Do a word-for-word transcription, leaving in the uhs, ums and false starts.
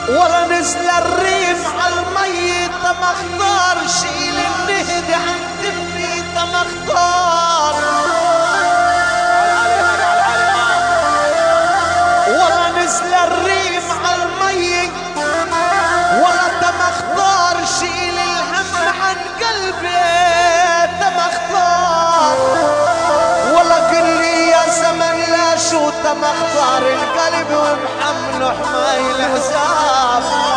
ورا نزل الريف عالميت ما اختار شيل النهد عن دفي ما اختار ورا نزل الريف عالميت ورا تم اختار شيل الهم عن قلبي تم اختار ولا قل لي يا زمن لا شو تم اختار القلب ومحمله حماي الحساب